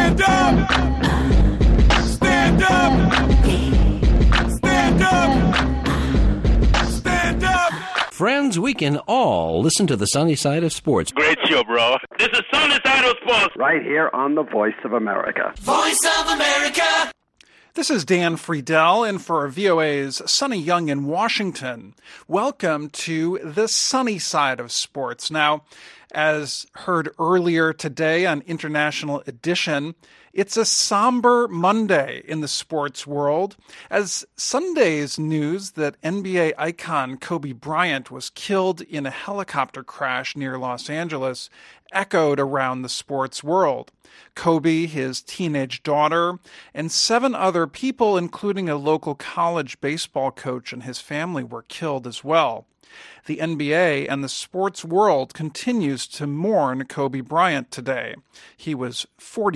Stand up! Stand up! Stand up! Stand up! Friends, we can all listen to the sunny side of sports. Great show, bro. This is Sunny Side of Sports. Right here on the Voice of America. Voice of America! This is Dan Friedel in for VOA's Sonny Young in Washington. Welcome to the sunny side of sports. Now, as heard earlier today on International Edition, it's a somber Monday in the sports world, as Sunday's news that NBA icon Kobe Bryant was killed in a helicopter crash near Los Angeles echoed around the sports world. Kobe, his teenage daughter, and 7 other people, including a local college baseball coach and his family, were killed as well. The NBA and the sports world continues to mourn Kobe Bryant today. He was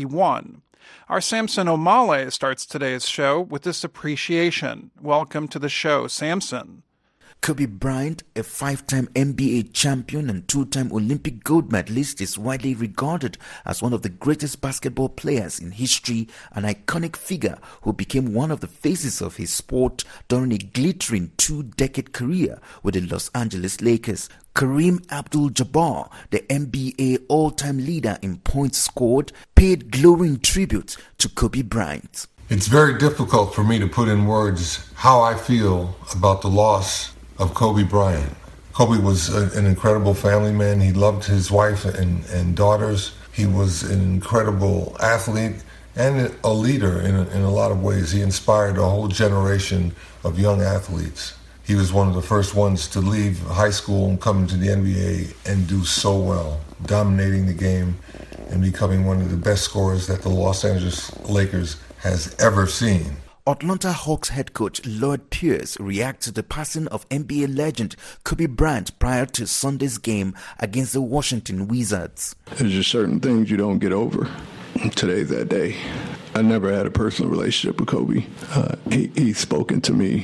41. Our Samson Omale starts today's show with this appreciation. Welcome to the show, Samson. Kobe Bryant, a 5-time NBA champion and 2-time Olympic gold medalist, is widely regarded as one of the greatest basketball players in history, an iconic figure who became one of the faces of his sport during a glittering 2-decade career with the Los Angeles Lakers. Kareem Abdul-Jabbar, the NBA all-time leader in points scored, paid glowing tribute to Kobe Bryant. It's very difficult for me to put in words how I feel about the loss of Kobe Bryant. Kobe was an incredible family man. He loved his wife and daughters. He was an incredible athlete and a leader in a lot of ways. He inspired a whole generation of young athletes. He was one of the first ones to leave high school and come into the NBA and do so well, dominating the game and becoming one of the best scorers that the Los Angeles Lakers has ever seen. Atlanta Hawks head coach Lloyd Pierce reacted to the passing of NBA legend Kobe Bryant prior to Sunday's game against the Washington Wizards. There's just certain things you don't get over. Today's that day. I never had a personal relationship with Kobe. He's spoken to me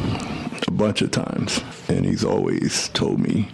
a bunch of times, and he's always told me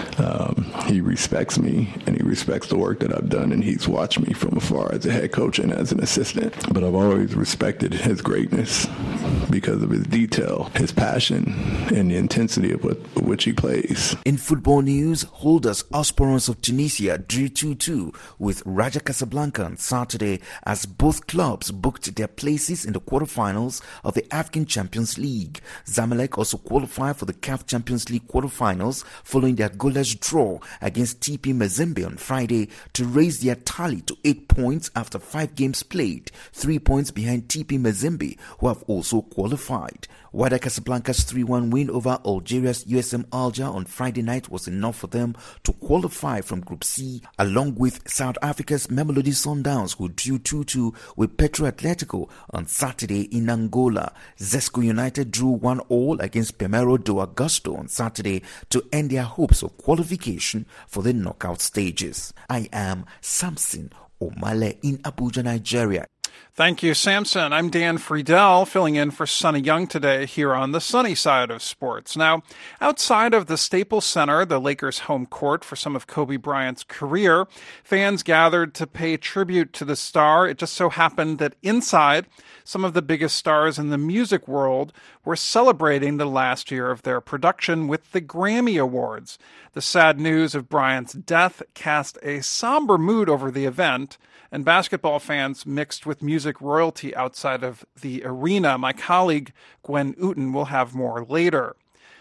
he respects me and he respects the work that I've done, and he's watched me from afar as a head coach and as an assistant. But I've always respected his greatness because of his detail, his passion, and the intensity of which he plays. In football news, holders Osporans of Tunisia drew 2-2 with Raja Casablanca on Saturday as both clubs booked their places in the quarterfinals of the African Champions League. Zamalek also qualified for the CAF Champions League quarterfinals following their goalless draw against TP Mazembe on Friday to raise their tally to 8 points after 5 games played, 3 points behind TP Mazembe, who have also qualified. Wydad Casablanca's 3-1 win over Algeria's USM Alger on Friday night was enough for them to qualify from Group C, along with South Africa's Mamelodi Sundowns, who drew 2-2 with Petro Atletico on Saturday in Angola. Zesco United drew 1-1 against Primero de Agosto on Saturday to end their hopes of qualification for the knockout stages. I am Samson Omale in Abuja, Nigeria. Thank you, Samson. I'm Dan Friedel, filling in for Sonny Young today here on the sunny side of sports. Now, outside of the Staples Center, the Lakers' home court for some of Kobe Bryant's career, fans gathered to pay tribute to the star. It just so happened that inside, some of the biggest stars in the music world were celebrating the last year of their production with the Grammy Awards. The sad news of Bryant's death cast a somber mood over the event, and basketball fans mixed with music royalty outside of the arena. My colleague Gwen Uten will have more later.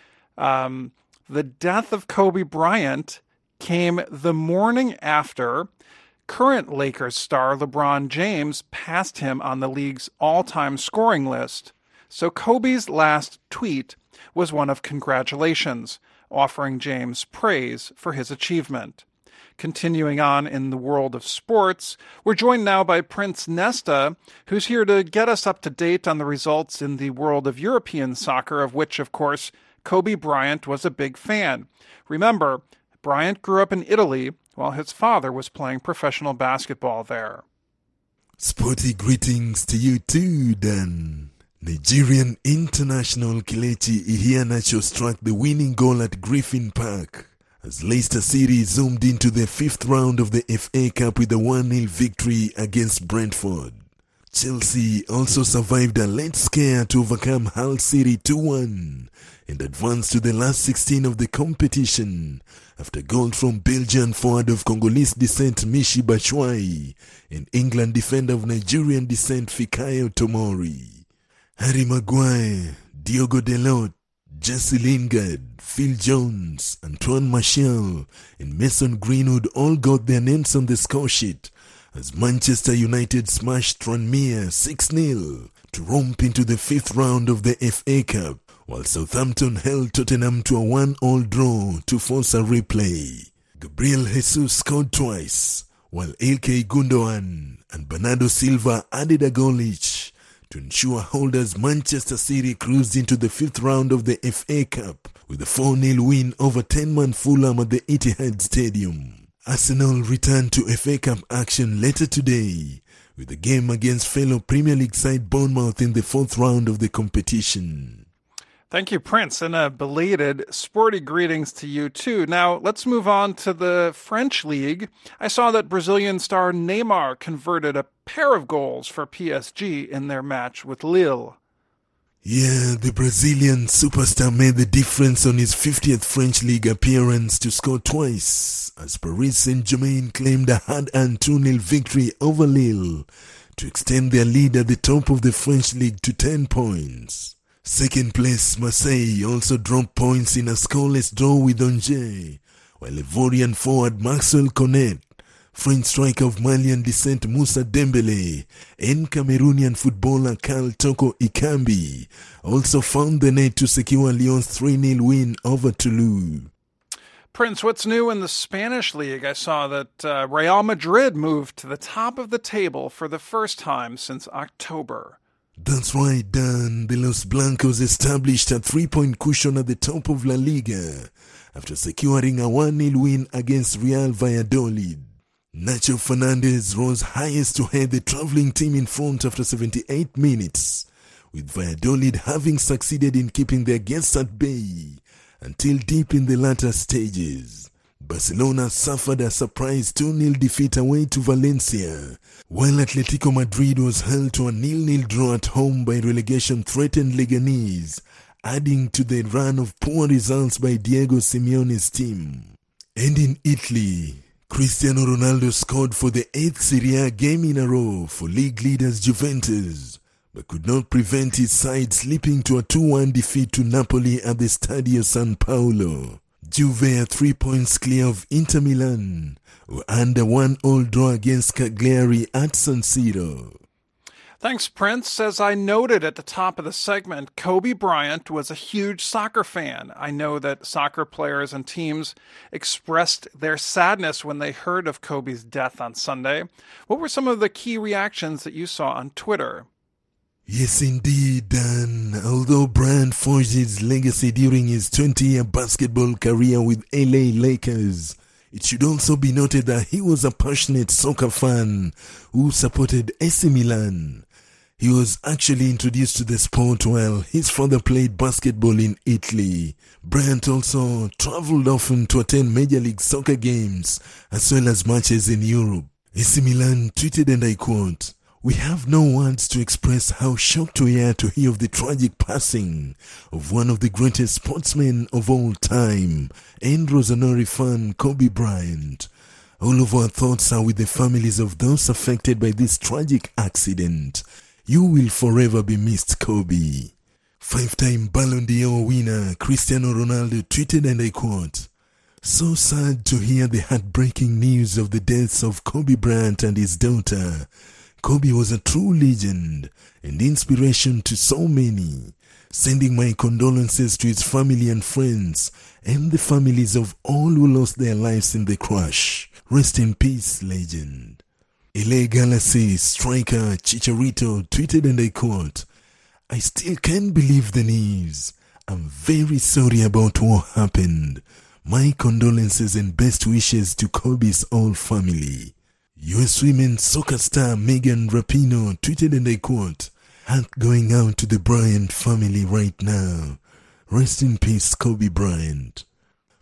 The death of Kobe Bryant came the morning after current Lakers star LeBron James passed him on the league's all-time scoring list. So Kobe's last tweet was one of congratulations, offering James praise for his achievement. Continuing on in the world of sports, we're joined now by Prince Nesta, who's here to get us up to date on the results in the world of European soccer, of which, of course, Kobe Bryant was a big fan. Remember, Bryant grew up in Italy while his father was playing professional basketball there. Sporty greetings to you too, Dan. Nigerian international Kelechi Iheanacho struck the winning goal at Griffin Park as Leicester City zoomed into the fifth round of the FA Cup with a 1-0 victory against Brentford. Chelsea also survived a late scare to overcome Hull City 2-1 and advanced to the last 16 of the competition after goal from Belgian forward of Congolese descent Michi Batshuayi and England defender of Nigerian descent Fikayo Tomori. Harry Maguire, Diogo Dalot, Jesse Lingard, Phil Jones, Antoine Martial, and Mason Greenwood all got their names on the score sheet as Manchester United smashed Tranmere 6-0 to romp into the fifth round of the FA Cup, while Southampton held Tottenham to a 1-1 draw to force a replay. Gabriel Jesus scored twice, while Ilkay Gundogan and Bernardo Silva added a goal each to ensure holders Manchester City cruised into the fifth round of the FA Cup with a 4-0 win over 10-man Fulham at the Etihad Stadium. Arsenal returned to FA Cup action later today with a game against fellow Premier League side Bournemouth in the fourth round of the competition. Thank you, Prince, and a belated sporty greetings to you too. Now, let's move on to the French League. I saw that Brazilian star Neymar converted a pair of goals for PSG in their match with Lille. Yeah, the Brazilian superstar made the difference on his 50th French League appearance to score twice, as Paris Saint-Germain claimed a hard-earned 2-0 victory over Lille to extend their lead at the top of the French League to 10 points. Second place Marseille also dropped points in a scoreless draw with Angers, while Ivorian forward Maxwell Cornet, French striker of Malian descent Moussa Dembele, and Cameroonian footballer Karl Toko Ikambi also found the net to secure Lyon's 3-0 win over Toulouse. Prince, what's new in the Spanish League? I saw that Real Madrid moved to the top of the table for the first time since October. That's right, Dan. The Los Blancos established a 3-point cushion at the top of La Liga after securing a 1-0 win against Real Valladolid. Nacho Fernandez rose highest to head the traveling team in front after 78 minutes, with Valladolid having succeeded in keeping their guests at bay until deep in the latter stages. Barcelona suffered a surprise 2-0 defeat away to Valencia, while Atletico Madrid was held to a 0-0 draw at home by relegation-threatened Leganés, adding to the run of poor results by Diego Simeone's team. And in Italy, Cristiano Ronaldo scored for the 8th Serie A game in a row for league leaders Juventus, but could not prevent his side slipping to a 2-1 defeat to Napoli at the Stadio San Paolo. Juve are 3 points clear of Inter Milan, who earned a 1-1 draw against Cagliari at San Siro. Thanks, Prince. As I noted at the top of the segment, Kobe Bryant was a huge soccer fan. I know that soccer players and teams expressed their sadness when they heard of Kobe's death on Sunday. What were some of the key reactions that you saw on Twitter? Yes, indeed, Dan. Although Bryant forged his legacy during his 20-year basketball career with LA Lakers, it should also be noted that he was a passionate soccer fan who supported AC Milan. He was actually introduced to the sport while his father played basketball in Italy. Bryant also traveled often to attend Major League Soccer games as well as matches in Europe. AC Milan tweeted, and I quote, "We have no words to express how shocked we are to hear of the tragic passing of one of the greatest sportsmen of all time and Rosanori fan Kobe Bryant. All of our thoughts are with the families of those affected by this tragic accident. You will forever be missed, Kobe." Five-time Ballon d'Or winner Cristiano Ronaldo tweeted, and I quote, "So sad to hear the heartbreaking news of the deaths of Kobe Bryant and his daughter. Kobe was a true legend and inspiration to so many. Sending my condolences to his family and friends and the families of all who lost their lives in the crash. Rest in peace, legend." LA Galaxy striker Chicharito tweeted, and I quote, "I still can't believe the news. I'm very sorry about what happened. My condolences and best wishes to Kobe's whole family." US women's soccer star Megan Rapinoe tweeted, and I quote, "Heart going out to the Bryant family right now. Rest in peace, Kobe Bryant."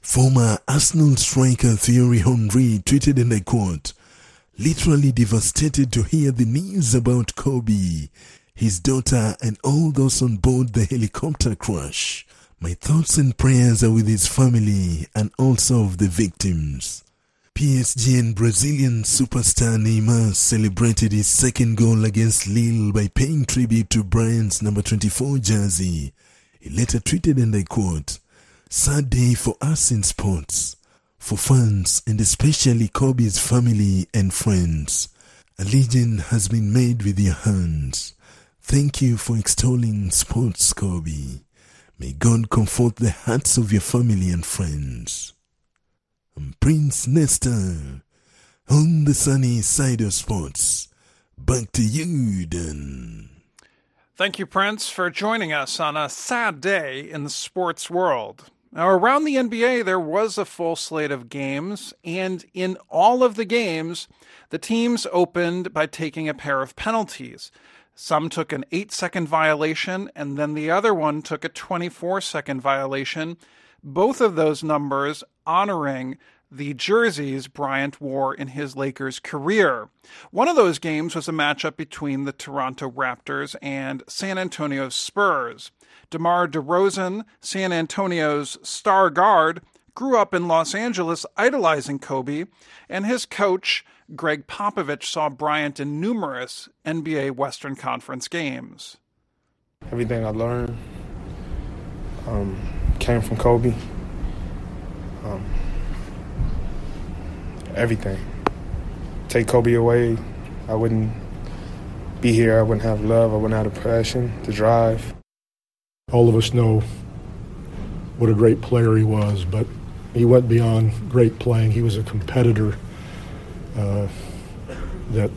Former Arsenal striker Thierry Henry tweeted, and I quote, "Literally devastated to hear the news about Kobe, his daughter, and all those on board the helicopter crash. My thoughts and prayers are with his family and also of the victims." PSG and Brazilian superstar Neymar celebrated his second goal against Lille by paying tribute to Bryant's number 24 jersey. He later tweeted, and I quote, "Sad day for us in sports, for fans and especially Kobe's family and friends. A legend has been made with your hands. Thank you for extolling sports, Kobe. May God comfort the hearts of your family and friends." I'm Prince Nestor on the sunny side of sports. Back to you, Dan. Thank you, Prince, for joining us on a sad day in the sports world. Now, around the NBA, there was a full slate of games, and in all of the games, the teams opened by taking a pair of penalties. Some took an 8-second violation, and then the other one took a 24-second violation. Both of those numbers honoring the jerseys Bryant wore in his Lakers career. One of those games was a matchup between the Toronto Raptors and San Antonio Spurs. DeMar DeRozan, San Antonio's star guard, grew up in Los Angeles idolizing Kobe, and his coach, Greg Popovich, saw Bryant in numerous NBA Western Conference games. Everything I learned came from Kobe. Everything. Take Kobe away, I wouldn't be here. I wouldn't have love. I wouldn't have the passion, the drive. All of us know what a great player he was, but he went beyond great playing. He was a competitor that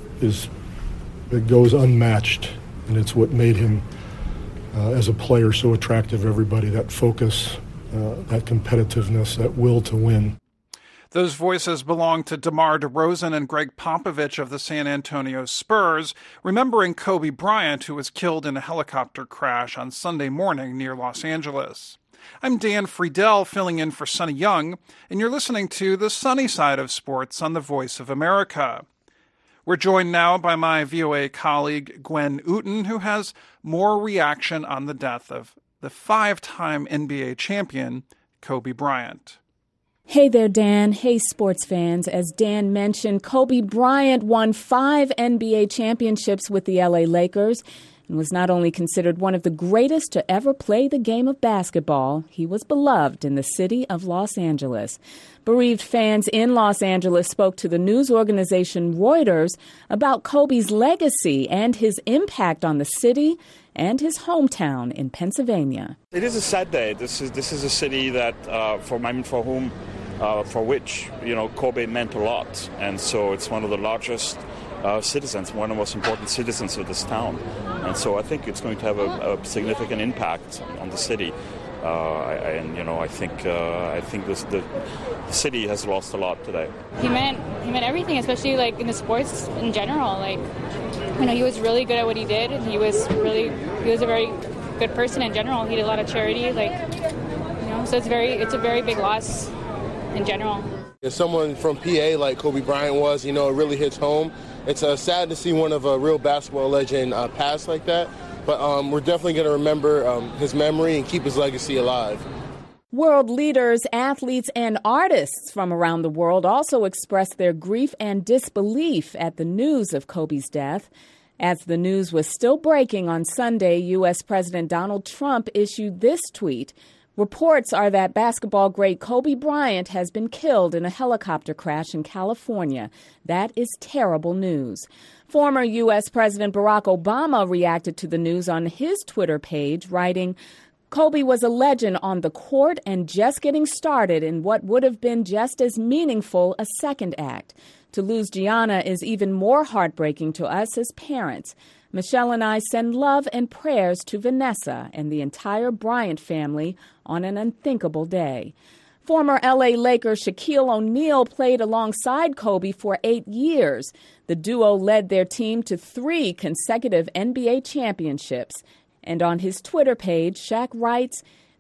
goes unmatched, and it's what made him as a player so attractive to everybody. That focus, that competitiveness, that will to win. Those voices belong to DeMar DeRozan and Greg Popovich of the San Antonio Spurs, remembering Kobe Bryant, who was killed in a helicopter crash on Sunday morning near Los Angeles. I'm Dan Friedel, filling in for Sonny Young, and you're listening to The Sunny Side of Sports on the Voice of America. We're joined now by my VOA colleague Gwen Uten, who has more reaction on the death of the 5-time NBA champion, Kobe Bryant. Hey there, Dan. Hey, sports fans. As Dan mentioned, Kobe Bryant won 5 NBA championships with the LA Lakers and was not only considered one of the greatest to ever play the game of basketball, he was beloved in the city of Los Angeles. Bereaved fans in Los Angeles spoke to the news organization Reuters about Kobe's legacy and his impact on the city and his hometown in Pennsylvania. It is a sad day. This is a city that for which Kobe meant a lot, and so it's one of the largest citizens, one of the most important citizens of this town, and so I think it's going to have a significant impact on the city. I think the city has lost a lot today. He meant everything, especially in the sports in general. He was really good at what he did, and he was a very good person in general. He did a lot of charity, so it's a very big loss in general. As someone from PA like Kobe Bryant was, it really hits home. It's sad to see one of a real basketball legend pass like that, but we're definitely going to remember his memory and keep his legacy alive. World leaders, athletes, and artists from around the world also expressed their grief and disbelief at the news of Kobe's death. As the news was still breaking on Sunday, U.S. President Donald Trump issued this tweet. Reports are that basketball great Kobe Bryant has been killed in a helicopter crash in California. That is terrible news. Former U.S. President Barack Obama reacted to the news on his Twitter page, writing, Kobe was a legend on the court and just getting started in what would have been just as meaningful a second act. To lose Gianna is even more heartbreaking to us as parents. Michelle and I send love and prayers to Vanessa and the entire Bryant family on an unthinkable day. Former L.A. Laker Shaquille O'Neal played alongside Kobe for 8 years. The duo led their team to 3 consecutive NBA championships. And on his Twitter page, Shaq writes,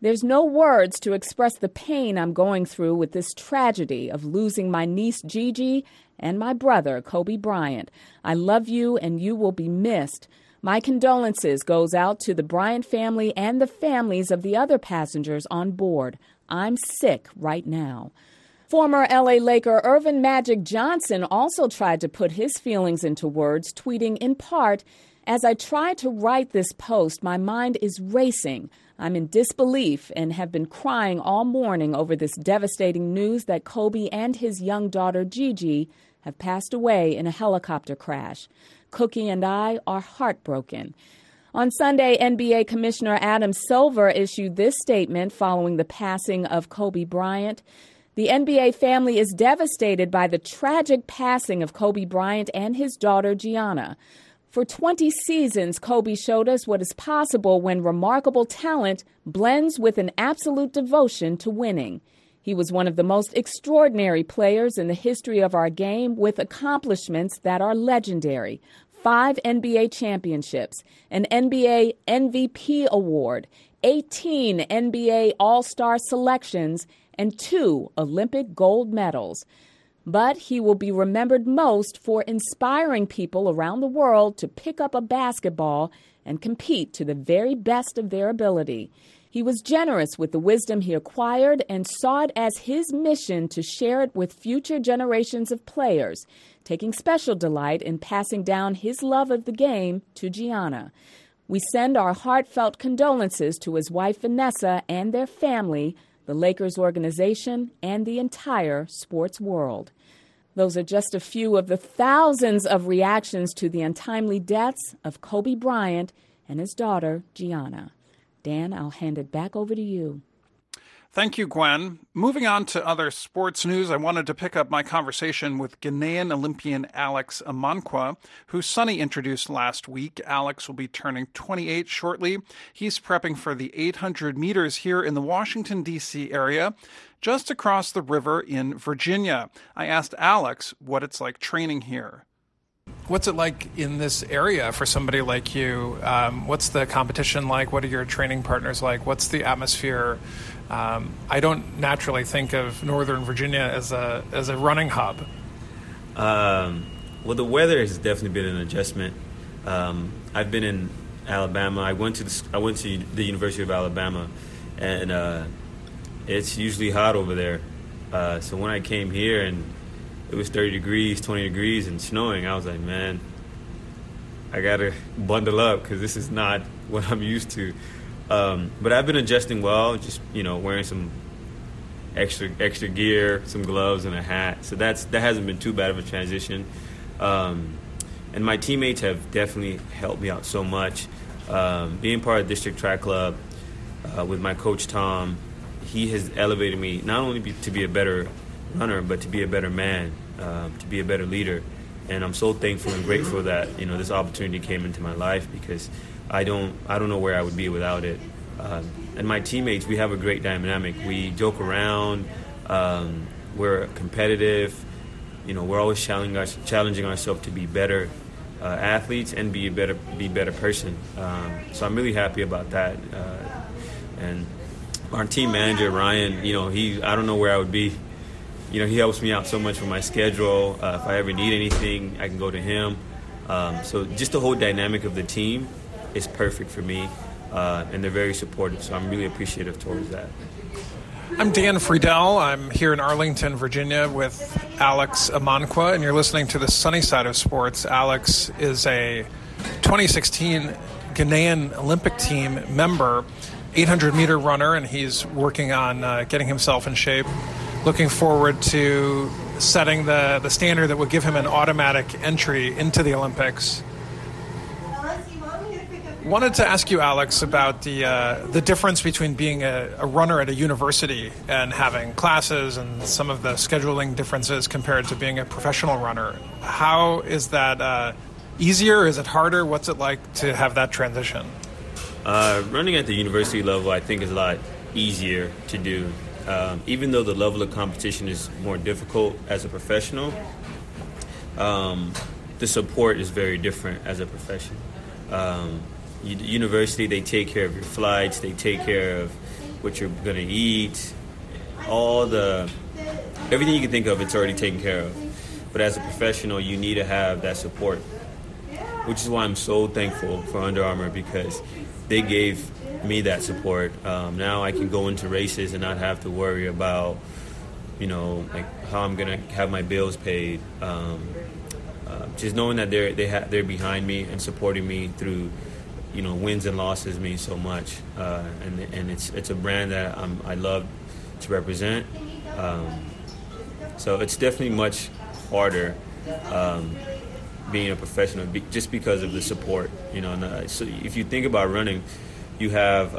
There's no words to express the pain I'm going through with this tragedy of losing my niece Gigi and my brother Kobe Bryant. I love you and you will be missed. My condolences goes out to the Bryant family and the families of the other passengers on board. I'm sick right now. Former L.A. Laker Earvin Magic Johnson also tried to put his feelings into words, tweeting in part, "As I try to write this post, my mind is racing. I'm in disbelief and have been crying all morning over this devastating news that Kobe and his young daughter Gigi have passed away in a helicopter crash. Cookie and I are heartbroken." On Sunday, NBA Commissioner Adam Silver issued this statement following the passing of Kobe Bryant. The NBA family is devastated by the tragic passing of Kobe Bryant and his daughter Gianna. For 20 seasons, Kobe showed us what is possible when remarkable talent blends with an absolute devotion to winning. He was one of the most extraordinary players in the history of our game, with accomplishments that are legendary. 5 NBA championships, an NBA MVP award, 18 NBA All-Star selections, and 2 Olympic gold medals. But he will be remembered most for inspiring people around the world to pick up a basketball and compete to the very best of their ability. He was generous with the wisdom he acquired and saw it as his mission to share it with future generations of players, taking special delight in passing down his love of the game to Gianna. We send our heartfelt condolences to his wife Vanessa and their family, the Lakers organization, and the entire sports world. Those are just a few of the thousands of reactions to the untimely deaths of Kobe Bryant and his daughter, Gianna. Dan, I'll hand it back over to you. Thank you, Gwen. Moving on to other sports news, I wanted to pick up my conversation with Ghanaian Olympian Alex Amankwa, who Sonny introduced last week. Alex will be turning 28 shortly. He's prepping for the 800 meters here in the Washington, D.C. area, just across the river in Virginia. I asked Alex what it's like training here. What's it like in this area for somebody like you? What's the competition like? What are your training partners like? What's the atmosphere? I don't naturally think of Northern Virginia as a running hub. Well, the weather has definitely been an adjustment. I've been in Alabama. I went to the University of Alabama, and it's usually hot over there. So when I came here and it was 30 degrees, 20 degrees, and snowing, I was like, man, I got to bundle up because this is not what I'm used to. But I've been adjusting well, just, wearing some extra gear, some gloves, and a hat. So that hasn't been too bad of a transition. And my teammates have definitely helped me out so much. Being part of District Track Club with my coach, Tom, he has elevated me not only to be a better runner, but to be a better man, to be a better leader. And I'm so thankful and grateful that, this opportunity came into my life, because I don't know where I would be without it. And my teammates, we have a great dynamic. We joke around. We're competitive. We're always challenging ourselves to be better athletes and be a better person. So I'm really happy about that. And our team manager, Ryan, I don't know where I would be. He helps me out so much with my schedule. If I ever need anything, I can go to him. So just the whole dynamic of the team is perfect for me, and they're very supportive, so I'm really appreciative towards that. I'm Dan Friedel. I'm here in Arlington, Virginia with Alex Amankwa, and you're listening to the Sunny Side of Sports. Alex is a 2016 Ghanaian Olympic team member, 800-meter runner, and he's working on getting himself in shape. Looking forward to setting the standard that will give him an automatic entry into the Olympics. Wanted to ask you, Alex, about the difference between being a runner at a university and having classes and some of the scheduling differences compared to being a professional runner. How is that easier? Is it harder? What's it like to have that transition? Running at the university level, I think, is a lot easier to do. Even though the level of competition is more difficult as a professional, the support is very different as a professional. University, they take care of your flights, they take care of what you're going to eat, everything you can think of, it's already taken care of. But as a professional, you need to have that support, which is why I'm so thankful for Under Armour, because they gave me that support. Now I can go into races and not have to worry about, like how I'm gonna have my bills paid. Just knowing that they're behind me and supporting me through, wins and losses means so much. And it's a brand that I love to represent. So it's definitely much harder being a professional just because of the support. So if you think about running, you have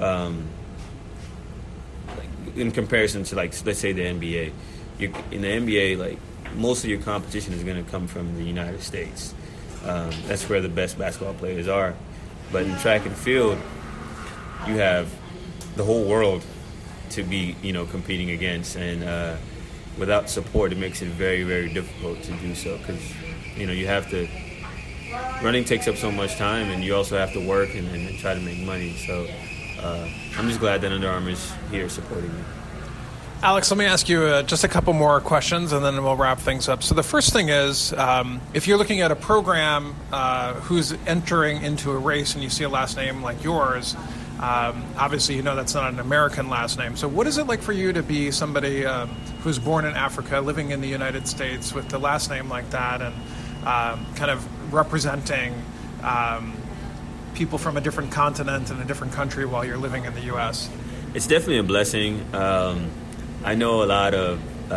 in comparison to, like, let's say the NBA. In the NBA, like, most of your competition is going to come from the United States. That's where the best basketball players are. But in track and field, you have the whole world to be, competing against. And without support, it makes it very, very difficult to do so. Because, you have to... Running takes up so much time, and you also have to work and try to make money. So I'm just glad that Under Armour is here supporting me. Alex, let me ask you just a couple more questions, and then we'll wrap things up. So the first thing is, if you're looking at a program who's entering into a race and you see a last name like yours, obviously that's not an American last name. So what is it like for you to be somebody who's born in Africa, living in the United States with the last name like that, and kind of representing people from a different continent and a different country while you're living in the U.S.? It's definitely a blessing. I know a lot of,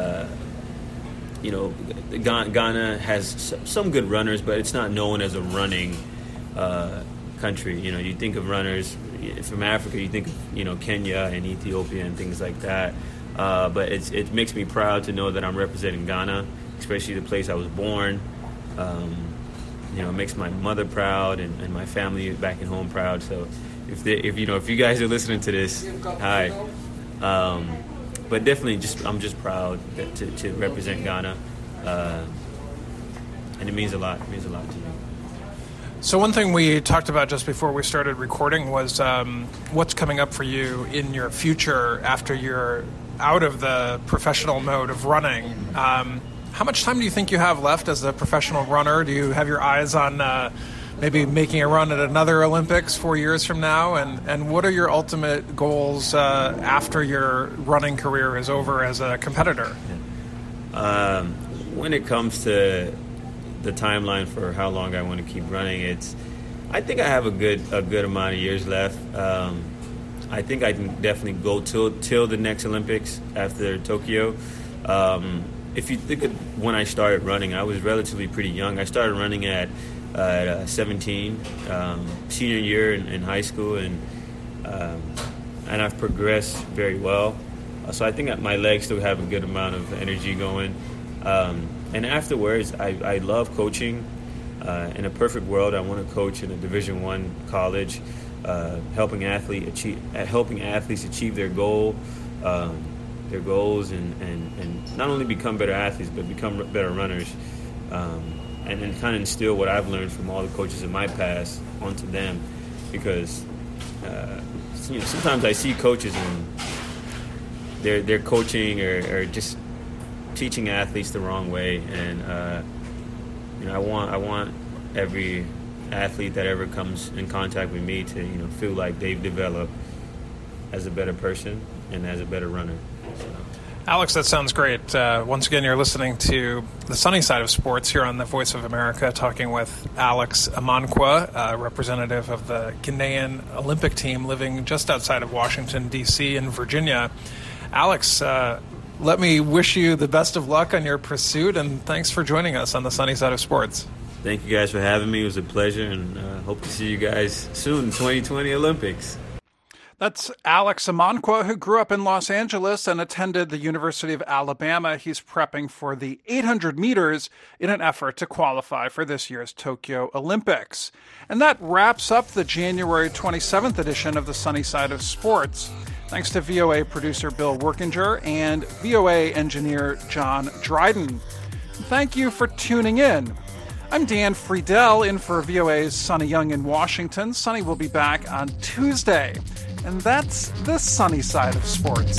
Ghana has some good runners, but it's not known as a running country. You think of runners from Africa, you think of, Kenya and Ethiopia and things like that. But it makes me proud to know that I'm representing Ghana, especially the place I was born. It makes my mother proud and my family back at home proud. So if you guys are listening to this, hi. But definitely, I'm just proud to represent Ghana, and it means a lot. It means a lot to me. So one thing we talked about just before we started recording was what's coming up for you in your future after you're out of the professional mode of running. How much time do you think you have left as a professional runner? Do you have your eyes on maybe making a run at another Olympics 4 years from now? And what are your ultimate goals after your running career is over as a competitor? When it comes to the timeline for how long I want to keep running, I think I have a good amount of years left. I think I can definitely go till the next Olympics after Tokyo. If you think of when I started running, I was relatively pretty young. I started running at 17, senior year in high school, and I've progressed very well. So I think my legs still have a good amount of energy going. And afterwards, I love coaching. In a perfect world, I want to coach in a Division I college, helping athletes achieve their goals, and not only become better athletes, but become better runners. And then kind of instill what I've learned from all the coaches in my past onto them, because sometimes I see coaches and they're coaching or just teaching athletes the wrong way, and I want every athlete that ever comes in contact with me to feel like they've developed as a better person and as a better runner. So. Alex, that sounds great. Once again, you're listening to The Sunny Side of Sports here on the Voice of America, talking with Alex Amankwa, representative of the Ghanaian Olympic team living just outside of Washington, D.C. in Virginia. Alex, let me wish you the best of luck on your pursuit, and thanks for joining us on The Sunny Side of Sports. Thank you guys for having me. It was a pleasure, and hope to see you guys soon, 2020 Olympics. That's Alex Amankwa, who grew up in Los Angeles and attended the University of Alabama. He's prepping for the 800 meters in an effort to qualify for this year's Tokyo Olympics. And that wraps up the January 27th edition of The Sunny Side of Sports. Thanks to VOA producer Bill Workinger and VOA engineer John Dryden. Thank you for tuning in. I'm Dan Friedel, in for VOA's Sonny Young in Washington. Sonny will be back on Tuesday. And that's the sunny side of sports.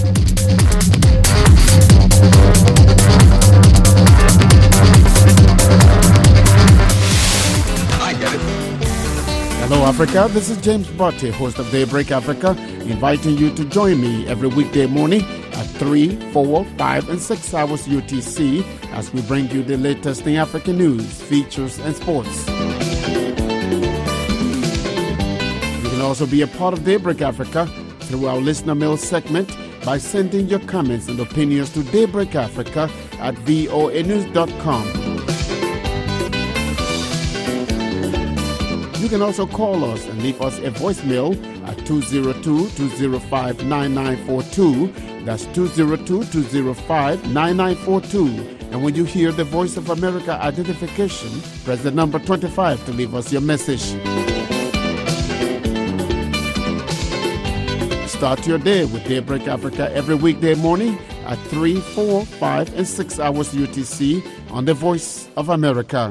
I get it. Hello, Africa. This is James Botti, host of Daybreak Africa, inviting you to join me every weekday morning at 3, 4, 5, and 6 hours UTC as we bring you the latest in African news, features, and sports. You can also be a part of Daybreak Africa through our listener mail segment by sending your comments and opinions to daybreakafrica@voanews.com. You can also call us and leave us a voicemail at 202-205-9942. That's 202-205-9942. And when you hear the Voice of America identification, press the number 25 to leave us your message. Start your day with Daybreak Africa every weekday morning at 3, 4, 5, and 6 hours UTC on the Voice of America.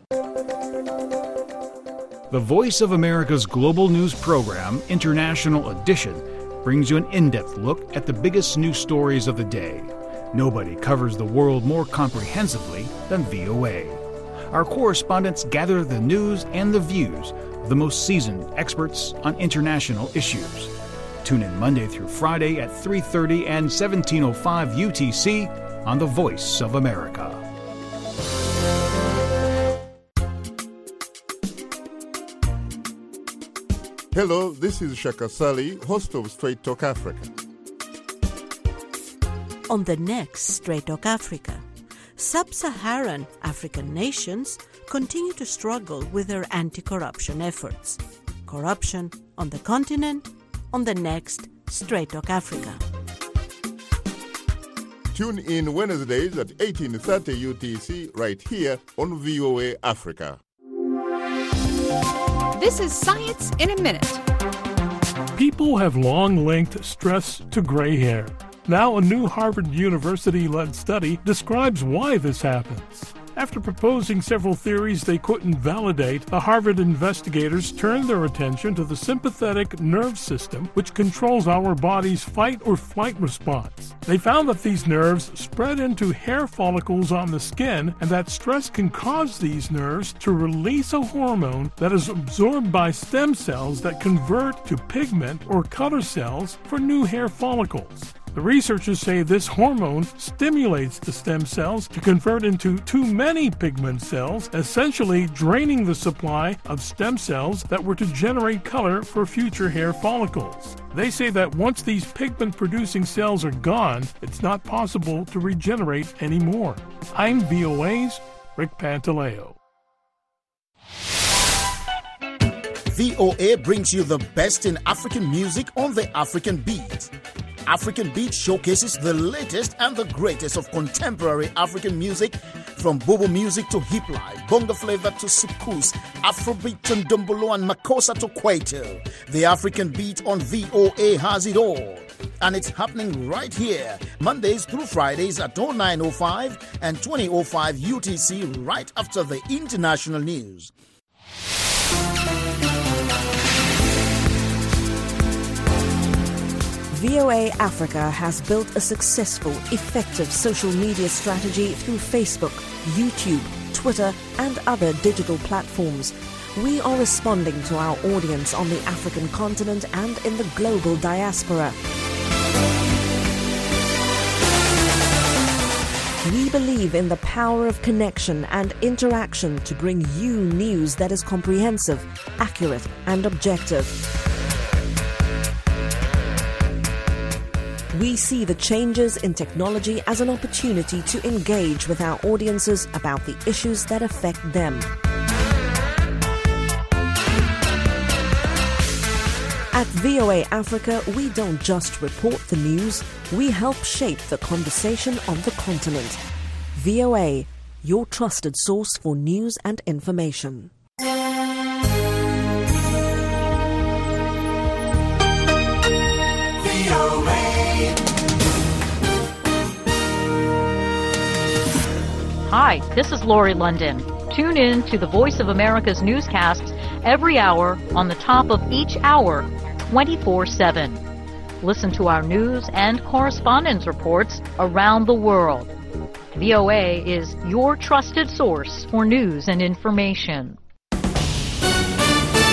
The Voice of America's global news program, International Edition, brings you an in-depth look at the biggest news stories of the day. Nobody covers the world more comprehensively than VOA. Our correspondents gather the news and the views of the most seasoned experts on international issues. Tune in Monday through Friday at 3:30 and 17:05 UTC on The Voice of America. Hello, this is Shaka Sali, host of Straight Talk Africa. On the next Straight Talk Africa, sub-Saharan African nations continue to struggle with their anti-corruption efforts. Corruption on the continent, on the next Straight Talk Africa. Tune in Wednesdays at 18:30 UTC right here on VOA Africa. This is Science in a Minute. People have long linked stress to gray hair. Now a new Harvard University-led study describes why this happens. After proposing several theories they couldn't validate, the Harvard investigators turned their attention to the sympathetic nerve system, which controls our body's fight or flight response. They found that these nerves spread into hair follicles on the skin, and that stress can cause these nerves to release a hormone that is absorbed by stem cells that convert to pigment or color cells for new hair follicles. The researchers say this hormone stimulates the stem cells to convert into too many pigment cells, essentially draining the supply of stem cells that were to generate color for future hair follicles. They say that once these pigment-producing cells are gone, it's not possible to regenerate anymore. I'm VOA's Rick Pantaleo. VOA brings you the best in African music on the African Beat. African Beat showcases the latest and the greatest of contemporary African music, from bobo music to hip life, bongo flavor to soukous, Afrobeat to ndombolo and makossa to kwaito. The African Beat on VOA has it all. And it's happening right here, Mondays through Fridays at 09:05 and 20:05 UTC, right after the international news. VOA Africa has built a successful, effective social media strategy through Facebook, YouTube, Twitter, and other digital platforms. We are responding to our audience on the African continent and in the global diaspora. We believe in the power of connection and interaction to bring you news that is comprehensive, accurate, and objective. We see the changes in technology as an opportunity to engage with our audiences about the issues that affect them. At VOA Africa, we don't just report the news, we help shape the conversation on the continent. VOA, your trusted source for news and information. Hi, this is Lori London. Tune in to the Voice of America's newscasts every hour on the top of each hour, 24/7. Listen to our news and correspondence reports around the world. VOA is your trusted source for news and information.